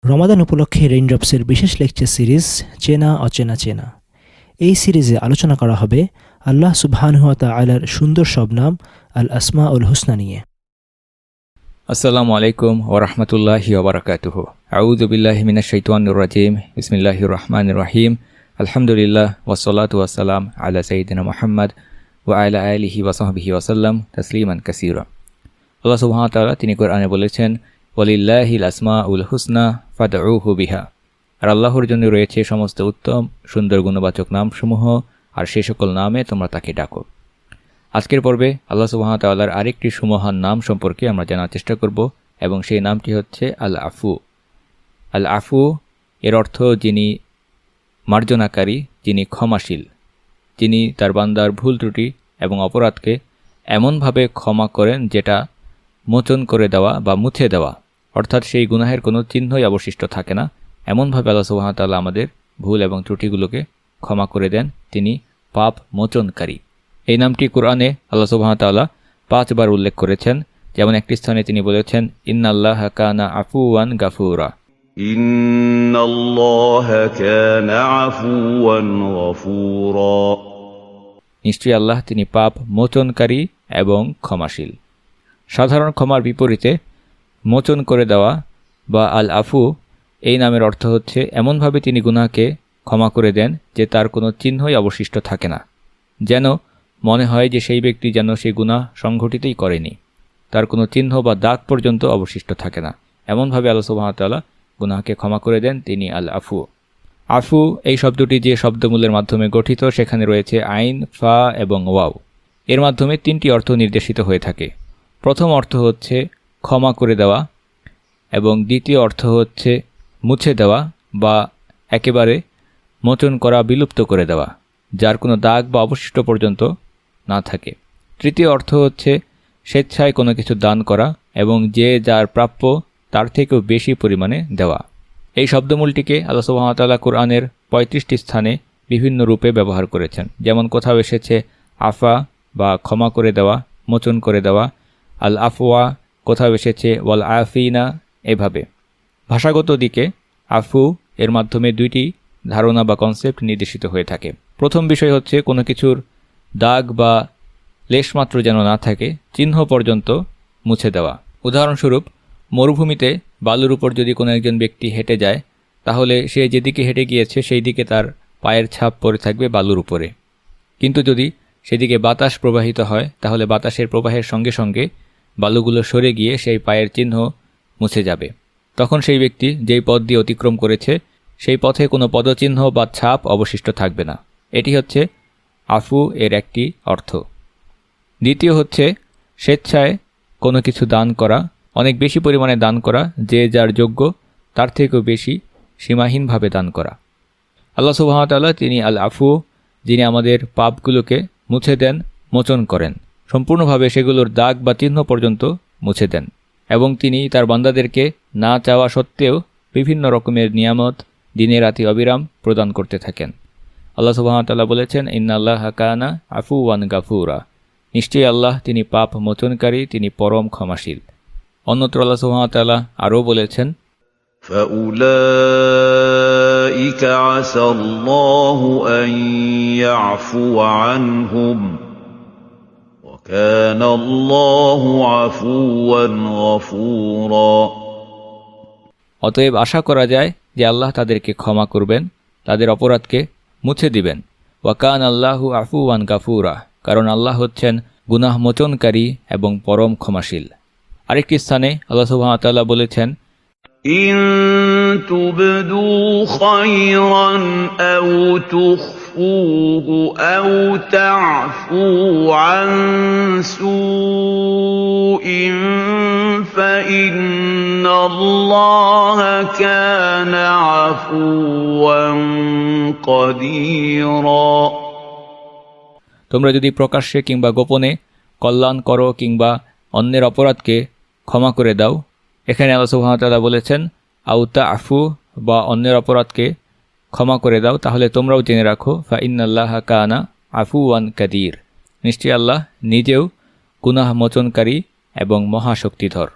রমাদান উপলক্ষে রেইনড্রপসের বিশেষ lecture series চেনা অচেনা চেনা। এই সিরিজে আলোচনা করা হবে আল্লাহ সুবহানাহু ওয়া তাআলার সুন্দর সব নাম আল আসমাউল হুসনা নিয়ে। আসসালামু আলাইকুম ওয়া রাহমাতুল্লাহি ওয়া বারাকাতুহু। আউযু বিল্লাহি মিনাশ শাইতানির রাজীম। বিসমিল্লাহির রহমানির রহিম। আলহামদুলিল্লাহ ওয়াসসালাতু ওয়াসসালাম আলা সাইয়্যিদিনা মুহাম্মদ ওয়া আলা আলিহি ওয়া সাহবিহি ওয়া সাল্লাম তাসলিমান কাসীরা। আল্লাহ সুবহানাহু ওয়া তাআলা তিনি কোরআনে বলেছেন, ওয়ালিল্লাহিল আসমাউল হুসনা ফাদউহু বিহা। আর আল্লাহর জন্য রয়েছে সমস্ত উত্তম সুন্দর গুণবাচক নামসমূহ, আর সেই সকল নামে তোমরা তাকে ডাকো। আজকের পর্বে আল্লাহ সুবহানাহু ওয়া তাআলার আরেকটি সুমহান নাম সম্পর্কে আমরা জানার চেষ্টা করব, এবং সেই নামটি হচ্ছে আল আফু। আল আফু এর অর্থ যিনি মার্জনাকারী, যিনি ক্ষমাশীল, যিনি তার বান্দার ভুল ত্রুটি এবং অপরাধকে এমনভাবে ক্ষমা করেন যেটা মোচন করে দেওয়া বা মুছে দেওয়া, অর্থাৎ সেই গুনাহের কোনো চিহ্নই অবশিষ্ট থাকে না। এমনভাবে আল্লাহ সুবহানাহু ওয়া তাআলা আমাদের ভুল এবং ত্রুটিগুলোকে ক্ষমা করে দেন। তিনি পাপ মোচনকারী। এই নামটি কোরআনে আল্লাহ সুবহানাহু ওয়া তাআলা 5 বার উল্লেখ করেছেন। যেমন একটি স্থানে তিনি বলেছেন, ইন্নাল্লাহা কানা আফুওয়ান গাফুরা। ইন্নাল্লাহা কানা আফুওয়ান গাফুরা। নিশ্চয়ই আল্লাহ তিনি পাপ মোচনকারী এবং ক্ষমাশীল। সাধারণ ক্ষমার বিপরীতে মোচন করে দেওয়া বা আল আফু এই নামের অর্থ হচ্ছে এমনভাবে তিনি গুনাহকে ক্ষমা করে দেন যে তার কোনো চিহ্নই অবশিষ্ট থাকে না, যেন মনে হয় যে সেই ব্যক্তি যেন সেই গুনাহ সংঘটিতই করেনি, তার কোনো চিহ্ন বা দাগ পর্যন্ত অবশিষ্ট থাকে না। এমনভাবে আল্লাহ সুবহানাহু ওয়া তাআলা গুনাহকে ক্ষমা করে দেন, তিনি আল আফু। আফু এই শব্দটি যে শব্দমূলের মাধ্যমে গঠিত, সেখানে রয়েছে আইন, ফা এবং ওয়াও। এর মাধ্যমে 3টি অর্থ নির্দেশিত হয়ে থাকে। প্রথম অর্থ হচ্ছে ক্ষমা করে দেওয়া, এবং দ্বিতীয় অর্থ হচ্ছে মুছে দেওয়া বা একেবারে মোচন করা, বিলুপ্ত করে দেওয়া, যার কোনো দাগ বা অবশিষ্ট পর্যন্ত না থাকে। তৃতীয় অর্থ হচ্ছে স্বেচ্ছায় কোনো কিছু দান করা এবং যে যার প্রাপ্য তার থেকেও বেশি পরিমাণে দেওয়া। এই শব্দমূলটিকে আল্লাহ সুবহানাহু ওয়া তাআলা কোরআনের 35টি স্থানে বিভিন্ন রূপে ব্যবহার করেছেন। যেমন কোথাও এসেছে আফা বা ক্ষমা করে দেওয়া, মোচন করে দেওয়া, আল আফওয়া, কোথাও এসেছে ওয়াল আফিনা। এভাবে ভাষাগত দিকে আফু এর মাধ্যমে 2টি ধারণা বা কনসেপ্ট নির্দেশিত হয়ে থাকে। প্রথম বিষয় হচ্ছে কোনো কিছুর দাগ বা লেশমাত্র যেন না থাকে, চিহ্ন পর্যন্ত মুছে দেওয়া। উদাহরণস্বরূপ, মরুভূমিতে বালুর উপর যদি কোনো একজন ব্যক্তি হেঁটে যায়, তাহলে সে যেদিকে হেঁটে গিয়েছে সেই দিকে তার পায়ের ছাপ পড়ে থাকবে বালুর উপরে। কিন্তু যদি সেদিকে বাতাস প্রবাহিত হয়, তাহলে বাতাসের প্রবাহের সঙ্গে সঙ্গে বালুগুলো সরে গিয়ে সেই পায়ের চিহ্ন মুছে যাবে। তখন সেই ব্যক্তি যেই পথ দিয়ে অতিক্রম করেছে সেই পথে কোনো পদচিহ্ন বা ছাপ অবশিষ্ট থাকবে না। এটি হচ্ছে আফু এর একটি অর্থ। দ্বিতীয় হচ্ছে স্বেচ্ছায় কোনো কিছু দান করা, অনেক বেশি পরিমাণে দান করা, যে যার যোগ্য তার থেকেও বেশি সীমাহীনভাবে দান করা। আল্লাহ সুবহানাহু ওয়া তাআলা তিনি আল আফু, যিনি আমাদের পাপগুলোকে মুছে দেন, মোচন করেন, সম্পূর্ণভাবে সেগুলোর দাগ বা চিহ্ন পর্যন্ত মুছে দেন, এবং তিনি তার বান্দাদেরকে না চাওয়া সত্ত্বেও বিভিন্ন রকমের নিয়ামত দিনে রাতে অবিরাম প্রদান করতে থাকেন। আল্লাহ সুবহানাহু ওয়া তাআলা বলেছেন, ইন্নাল্লাহা কানা আফুওয়ান গাফুরা। নিশ্চয়ই আল্লাহ তিনি পাপ মোচনকারী, তিনি পরম ক্ষমাশীল। অন্যত্র আল্লাহ সুবহানাহু ওয়া তাআলা আরও বলেছেন, فَأُولَئِكَ عَسَى اللَّهُ أَن يَعْفُوَ عَنْهُمْ وَكَانَ اللَّهُ عَفُوًّا غَفُورًا। অতএব আশা করা যায় যে আল্লাহ তাদেরকে ক্ষমা করবেন, তাদের অপরাধকে মুছে দিবেন। ওয়াকান আল্লাহু আফুওয়ান গাফুরা, কারণ আল্লাহ হচ্ছেন গুনাহ মোচনকারী এবং পরম ক্ষমাশীল। আরেকটি স্থানে আল্লাহ সুবহানাহু ওয়া তাআলা বলেছেন, إِن تُبْدُوا خَيْرًا أَوْ تُخْفُوهُ أَوْ تَعْفُوا عَن سُوءٍ فَإِنَّ اللَّهَ كَانَ عَفُوًّا قَدِيرًا। তোমরা যদি প্রকাশ্যে কিংবা গোপনে কল্যাণ করো কিংবা অন্যের অপরাধকে ক্ষমা করে দাও। এখানে আল্লাহ সুবহানাহু ওয়া তাআলা বলেছেন আউতা আফু, বা অন্যের অপরাধকে ক্ষমা করে দাও, তাহলে তোমরাও জেনে রাখো ফা ইন্নাল্লাহা কানা আফুওয়ান কাদির, নিশ্চয়ই আল্লাহ নিজেও গুনাহ মোচনকারী এবং মহাশক্তিধর।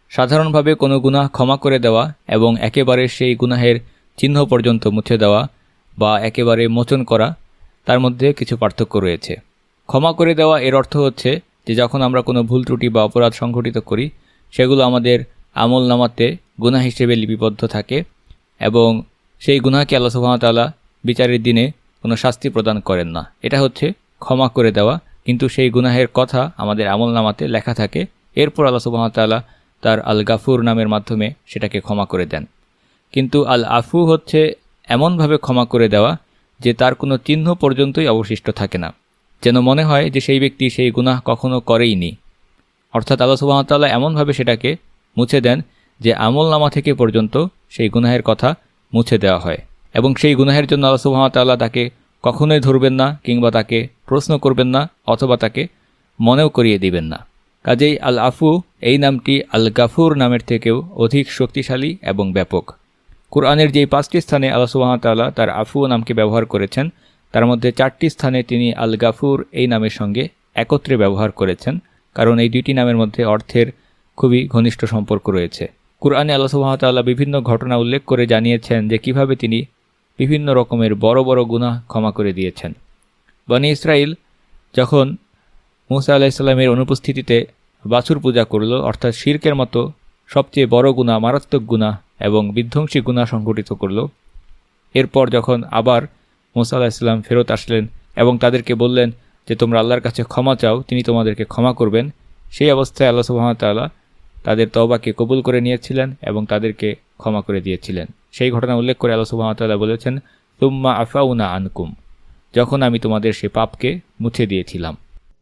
সাধারণভাবে কোনো গুনাহ ক্ষমা করে দেওয়া এবং একেবারে সেই গুনাহের চিহ্ন পর্যন্ত মুছে দেওয়া বা একেবারে মোচন করা, তার মধ্যে কিছু পার্থক্য রয়েছে। ক্ষমা করে দেওয়া এর অর্থ হচ্ছে যে যখন আমরা কোনো ভুল ত্রুটি বা অপরাধ সংঘটিত করি, সেগুলো আমাদের আমল নামাতে গুনাহ হিসেবে লিপিবদ্ধ থাকে এবং সেই গুনাহকে আল্লাহ সুবহানাহু ওয়া তাআলা বিচারের দিনে কোনো শাস্তি প্রদান করেন না। এটা হচ্ছে ক্ষমা করে দেওয়া, কিন্তু সেই গুনাহের কথা আমাদের আমল নামাতে লেখা থাকে। এরপর আল্লাহ সুবহানাহু ওয়া তাআলা তার আল গাফুর নামের মাধ্যমে সেটাকে ক্ষমা করে দেন। কিন্তু আল আফু হচ্ছে এমনভাবে ক্ষমা করে দেওয়া যে তার কোনো চিহ্ন পর্যন্তই অবশিষ্ট থাকে না, যেন মনে হয় যে সেই ব্যক্তি সেই গুনাহ কখনো করেইনি। অর্থাৎ আল্লাহ সুবহানাহু ওয়া তাআলা এমনভাবে সেটাকে মুছে দেন যে আমল নামা থেকে পর্যন্ত সেই গুনাহের কথা মুছে দেওয়া হয় এবং সেই গুনাহের জন্য আল্লাহ সুবহানাহু ওয়া তাআলা তাকে কখনোই ধরবেন না কিংবা তাকে প্রশ্ন করবেন না অথবা তাকে মনেও করিয়ে দিবেন না। কাজেই আল আফু এই নামটি আল গাফুর নামের থেকেও অধিক শক্তিশালী এবং ব্যাপক। কুরআনের যেই 5টি স্থানে আল্লাহ সুবহানাহু ওয়া তাআলা তার আফু নামকে ব্যবহার করেছেন, তার মধ্যে 4টি স্থানে তিনি আল গাফুর এই নামের সঙ্গে একত্রে ব্যবহার করেছেন, কারণ এই দুইটি নামের মধ্যে অর্থের খুবই ঘনিষ্ঠ সম্পর্ক রয়েছে। কুরআনে আল্লাহ সুবহানাহু ওয়া তাআলা বিভিন্ন ঘটনা উল্লেখ করে জানিয়েছেন যে কিভাবে তিনি বিভিন্ন রকমের বড় বড় গুনাহ ক্ষমা করে দিয়েছেন। বনী ইসরাইল যখন মূসা আলাইহিস সালামের অনুপস্থিতিতে বাছুর পূজা করল, অর্থাৎ শিরকের মতো সবচেয়ে বড় গুনাহ, মারাত্মক গুনাহ এবং বিধ্বংসী গুনাহ সংঘটিত করল, এরপর যখন আবার মূসা আলাইহিস সালাম ফেরত আসলেন এবং তাদেরকে বললেন যে তোমরা আল্লাহর কাছে ক্ষমা চাও, তিনি তোমাদেরকে ক্ষমা করবেন, সেই অবস্থায় আল্লাহ সুবহানাহু ওয়া তাআলা তাদের তওবাকে কবুল করে নিয়েছিলেন এবং তাদেরকে ক্ষমা করে দিয়েছিলেন। সেই ঘটনা উল্লেখ করে আল্লাহ সুবহানাহু ওয়া তাআলা বলেছেন, তুম্মা আফাউনা আনকুম, যখন আমি তোমাদের সেই পাপকে মুছে দিয়েছিলাম।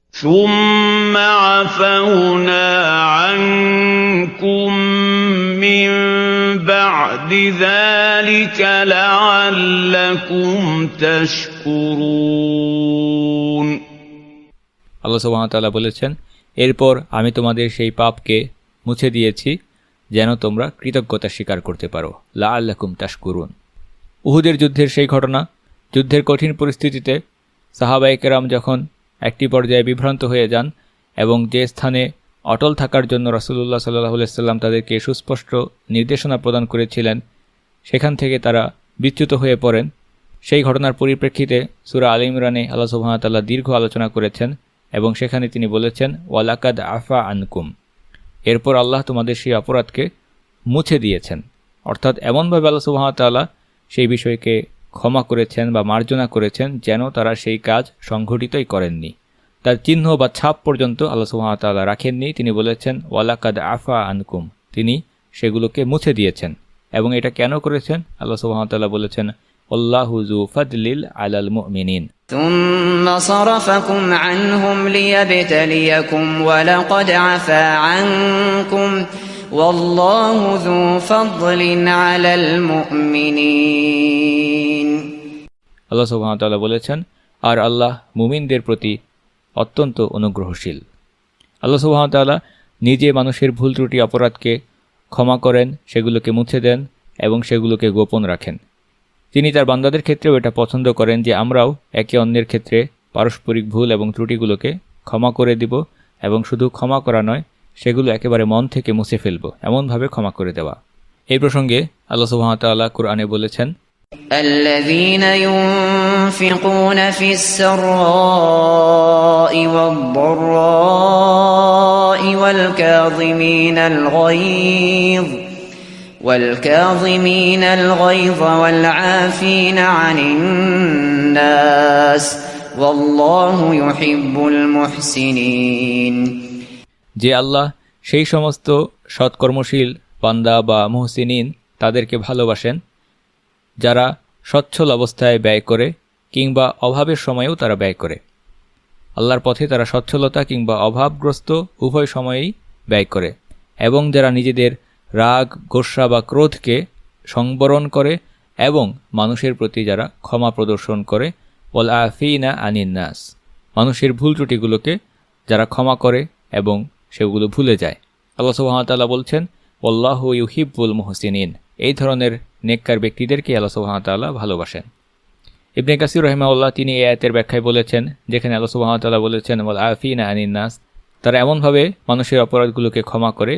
ثم عفونا عنكم من بعد ذلك لعلكم تشكرون। আল্লাহ সুবহানাহু ওয়া তাআলা বলেছেন, এরপর আমি তোমাদের সেই পাপকে মুছে দিয়েছি যেন তোমরা কৃতজ্ঞতা স্বীকার করতে পারো। লাআল্লাকুম তাশকুরুন। উহুদের যুদ্ধের সেই ঘটনা, যুদ্ধের কঠিন পরিস্থিতিতে সাহাবায়ে কেরাম যখন একটি পর্যায়ে বিভ্রান্ত হয়ে যান এবং যে স্থানে অটল থাকার জন্য রাসূলুল্লাহ সাল্লাল্লাহু আলাইহি ওয়াসাল্লাম তাদেরকে সুস্পষ্ট নির্দেশনা প্রদান করেছিলেন, সেখান থেকে তারা বিচ্যুত হয়ে পড়েন। সেই ঘটনার পরিপ্রেক্ষিতে সূরা আলে ইমরানে আল্লাহ সুবহানাহু ওয়া তাআলা দীর্ঘ আলোচনা করেছেন এবং সেখানে তিনি বলেছেন, ওয়ালাকাদ আফা আনকুম, এরপর আল্লাহ তোমাদের সেই অপরাধকে মুছে দিয়েছেন। অর্থাৎ এমনভাবে আল্লাহ সুবহানাহু ওয়া তাআলা সেই বিষয়কে ক্ষমা করেছেন বা মার্জনা করেছেন যেন তারা সেই কাজ সংঘটিতই করেননি, তার চিহ্ন বা ছাপ পর্যন্ত আল্লাহ সুবহানাহু ওয়া তাআলা রাখেননি। তিনি বলেছেন ওয়ালাকাদ আফা আনকুম, তিনি সেগুলোকে মুছে দিয়েছেন। এবং এটা কেন করেছেন? আল্লাহ সুবহানাহু ওয়া তাআলা বলেছেন, আল্লাহু যু ফাদলিল আলাল মুমিনিন। ثم صرفكم عنهم ليبتليكم ولقد عفا عنكم والله ذو فضل على المؤمنين। আল্লাহ সুবহানাহু ওয়া তাআলা বলেছেন, আর আল্লাহ মুমিনদের প্রতি অত্যন্ত অনুগ্রহশীল। আল্লাহ সুবহানাহু ওয়া তাআলা নিজে মানুষের ভুল ত্রুটি অপরাধকে ক্ষমা করেন, সেগুলোকে মুছে দেন এবং সেগুলোকে গোপন রাখেন। তিনি তার বান্দাদের ক্ষেত্রেও এটা পছন্দ করেন যে আমরাও একে অন্যের ক্ষেত্রে পারস্পরিক ভুল এবং ত্রুটিগুলোকে ক্ষমা করে দিব এবং শুধু ক্ষমা করা নয়, সেগুলো একেবারে মন থেকে মুছে ফেলব, এমনভাবে ক্ষমা করে দেওয়া। এই প্রসঙ্গে আল্লাহ সুবহানাহু ওয়া তাআলা কুরআনে বলেছেন, الذين ينفقون في السراء والضراء والكاظمين الغيظ والعافين عن الناس والله يحب المحسنين। যে আল্লাহ সেই সমস্ত সৎকর্মশীল বান্দা বা মুহসিনিন তাদেরকে ভালোবাসেন যারা সচ্ছল অবস্থায় ব্যয় করে কিংবা অভাবের সময়েও তারা ব্যয় করে। আল্লাহর পথে তারা সচ্ছলতা কিংবা অভাবগ্রস্ত উভয় সময়েই ব্যয় করে এবং যারা নিজেদের রাগ, গোস্বা বা ক্রোধকে সংবরণ করে এবং মানুষের প্রতি যারা ক্ষমা প্রদর্শন করে, ওয়াল আফিনা আনিন নাস, মানুষের ভুল ত্রুটিগুলোকে যারা ক্ষমা করে এবং সেগুলো ভুলে যায়। আল্লাহ সুবহানাহু ওয়া তাআলা বলছেন, আল্লাহু ইউহিব্বুল মুহসিনিন, এই ধরনের নেককার ব্যক্তিদেরকে আল্লাহ সুবহানাহু ওয়া তাআলা ভালোবাসেন। ইবনে কাসির রাহিমাহুল্লাহ তিনি এই আয়াতের ব্যাখ্যায় বলেছেন, যেখানে আল্লাহ সুবহানাহু ওয়া তাআলা বলেছেন ওয়াল আফিনা আনিন নাস, তারা এমনভাবে মানুষের অপরাধগুলোকে ক্ষমা করে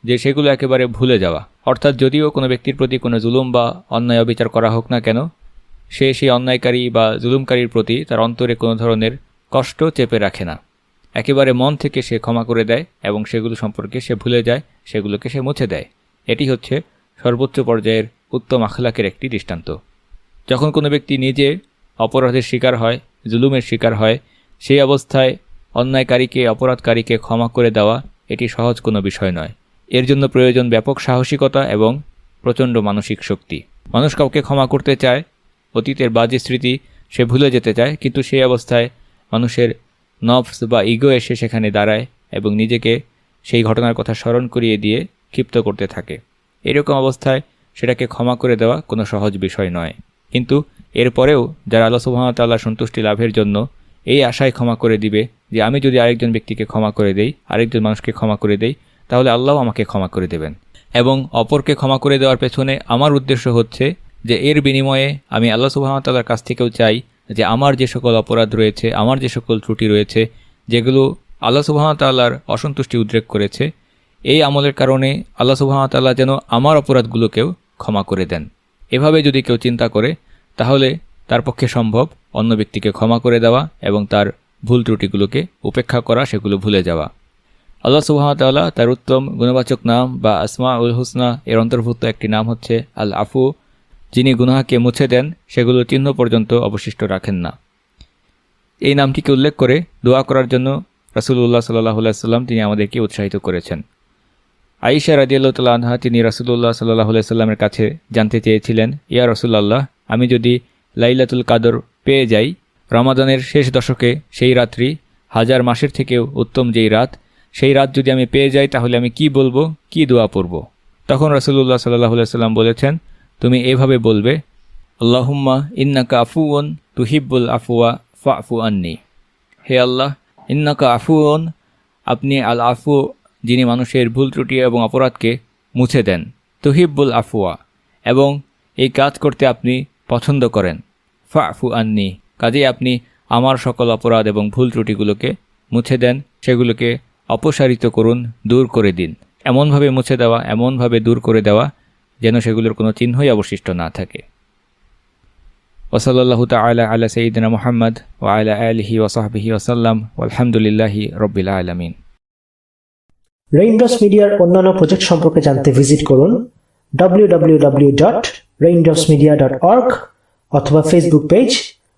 যে সেগুলো একেবারে ভুলে যাওয়া। অর্থাৎ যদিও কোনো ব্যক্তির প্রতি কোনো জুলুম বা অন্যায় অবিচার করা হোক না কেন, সে সেই অন্যায়কারী বা জুলুমকারীর প্রতি তার অন্তরে কোনো ধরনের কষ্ট চেপে রাখে না, একেবারে মন থেকে সে ক্ষমা করে দেয় এবং সেগুলো সম্পর্কে সে ভুলে যায়, সেগুলোকে সে মুছে দেয়। এটি হচ্ছে সর্বোচ্চ পর্যায়ের উত্তম আখলাকের একটি দৃষ্টান্ত। যখন কোনো ব্যক্তি নিজে অপরাধের শিকার হয়, জুলুমের শিকার হয়, সেই অবস্থায় অন্যায়কারীকে, অপরাধকারীকে ক্ষমা করে দেওয়া এটি সহজ কোনো বিষয় নয়। এর জন্য প্রয়োজন ব্যাপক সাহসিকতা এবং প্রচণ্ড মানসিক শক্তি। মানুষ কাউকে ক্ষমা করতে চায়, অতীতের বাজে স্মৃতি সে ভুলে যেতে চায়, কিন্তু সেই অবস্থায় মানুষের নফস বা ইগো এসে সেখানে দাঁড়ায় এবং নিজেকে সেই ঘটনার কথা স্মরণ করিয়ে দিয়ে ক্ষিপ্ত করতে থাকে। এরকম অবস্থায় সেটাকে ক্ষমা করে দেওয়া কোনো সহজ বিষয় নয়। কিন্তু এরপরেও যারা আল্লাহ সুবহানাহু ওয়া তাআলার সন্তুষ্টি লাভের জন্য এই আশায় ক্ষমা করে দিবে যে আমি যদি আরেকজন ব্যক্তিকে ক্ষমা করে দেই, আরেকজন মানুষকে ক্ষমা করে দেই, তাহলে আল্লাহও আমাকে ক্ষমা করে দেবেন। এবং অপরকে ক্ষমা করে দেওয়ার পেছনে আমার উদ্দেশ্য হচ্ছে যে এর বিনিময়ে আমি আল্লাহ সুবহানাহু ওয়া তাআলার কাছ থেকেও চাই যে আমার যে সকল অপরাধ রয়েছে, আমার যে সকল ত্রুটি রয়েছে, যেগুলো আল্লাহ সুবহানাহু ওয়া তাআলার অসন্তুষ্টি উদ্রেক করেছে, এই আমলের কারণে আল্লাহ সুবহানাহু ওয়া তাআলা যেন আমার অপরাধগুলোকেও ক্ষমা করে দেন। এভাবে যদি কেউ চিন্তা করে তাহলে তার পক্ষে সম্ভব অন্য ব্যক্তিকে ক্ষমা করে দেওয়া এবং তার ভুল ত্রুটিগুলোকে উপেক্ষা করা, সেগুলো ভুলে যাওয়া। আল্লাহ সুবহানাহু ওয়া তাআলা তার উত্তম গুণবাচক নাম বা আসমাউল হুসনা এর অন্তর্ভুক্ত একটি নাম হচ্ছে আল আফু, যিনি গুনাহকে মুছে দেন, সেগুলো চিহ্ন পর্যন্ত অবশিষ্ট রাখেন না। এই নামটিকে উল্লেখ করে দোয়া করার জন্য রাসূলুল্লাহ সাল্লাল্লাহু আলাইহি ওয়াসাল্লাম তিনি আমাদেরকে উৎসাহিত করেছেন। আয়েশা রাদিয়াল্লাহু তাআলা আনহা তিনি রাসূলুল্লাহ সাল্লাল্লাহু আলাইহি ওয়াসাল্লামের কাছে জানতে চেয়েছিলেন, ইয়া রাসূলুল্লাহ, আমি যদি লাইলাতুল কাদর পেয়ে যাই, রমাদানের শেষ দশকে সেই রাত্রি 1000 মাসের থেকেও উত্তম যেই রাত, সেই রাত যদি আমি পেয়ে যাই তাহলে আমি কি বলবো, কি দোয়া পড়ব? তখন রাসূলুল্লাহ সাল্লাল্লাহু আলাইহি ওয়াসাল্লাম বলেছেন, তুমি এভাবে বলবে, আল্লাহুম্মা ইন্নাকা আফুউন তুহিব্বুল আফওয়া ফাফু আন্নি। হে আল্লাহ, ইন্নাকা আফুউন, আপনি আল আফু, যিনি মানুষের ভুল ত্রুটি এবং অপরাধকে মুছে দেন, তুহিব্বুল আফওয়া, এবং এই কাজ করতে আপনি পছন্দ করেন, ফাফু আন্নি, কাজেই আপনি আমার সকল অপরাধ এবং ভুল ত্রুটিগুলোকে মুছে দেন, সেগুলোকে অপসারিত করুন, দূর করে দিন। এমনভাবে মুছে দেওয়া, এমনভাবে দূর করে দেওয়া যেন সেগুলোর কোনো চিহ্নই অবশিষ্ট না থাকে। ওয়াসাল্লাল্লাহু তাআলা আলা সাইয়্যিদিনা মুহাম্মদ ওয়া আলা আলিহি ওয়া সাহবিহি ওয়া সাল্লাম ওয়ালহামদুলিল্লাহি রাব্বিল আলামিন। রেইনড্রপস মিডিয়ার অন্যান্য প্রজেক্ট সম্পর্কে জানতে ভিজিট করুন www.raindropsmedia.org অথবা ফেসবুক পেজ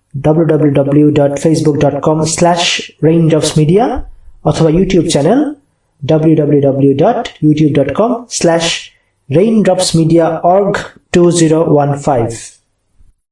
www.facebook.com/raindropsmedia অথবা ইউটিউব চ্যানেল www.youtube.com/raindropsmediaorg2015